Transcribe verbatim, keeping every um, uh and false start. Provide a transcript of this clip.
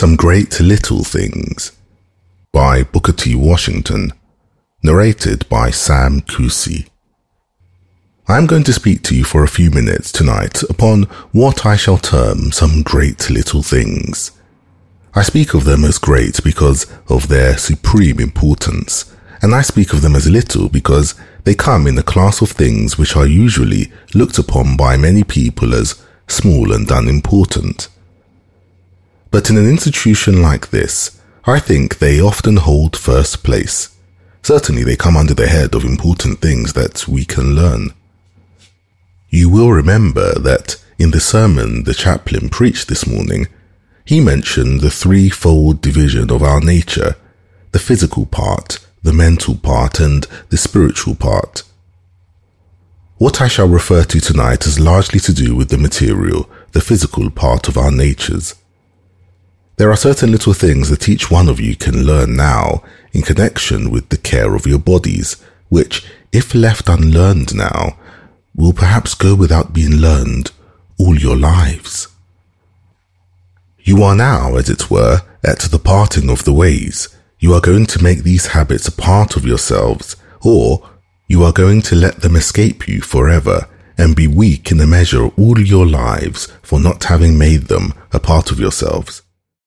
Some Great Little Things by Booker T. Washington, narrated by Sam Kusi. I am going to speak to you for a few minutes tonight upon what I shall term some great little things. I speak of them as great because of their supreme importance, and I speak of them as little because they come in the class of things which are usually looked upon by many people as small and unimportant. But in an institution like this, I think they often hold first place. Certainly they come under the head of important things that we can learn. You will remember that in the sermon the chaplain preached this morning, he mentioned the threefold division of our nature, the physical part, the mental part, and the spiritual part. What I shall refer to tonight has largely to do with the material, the physical part of our natures. There are certain little things that each one of you can learn now in connection with the care of your bodies, which, if left unlearned now, will perhaps go without being learned all your lives. You are now, as it were, at the parting of the ways. You are going to make these habits a part of yourselves, or you are going to let them escape you forever and be weak in a measure all your lives for not having made them a part of yourselves.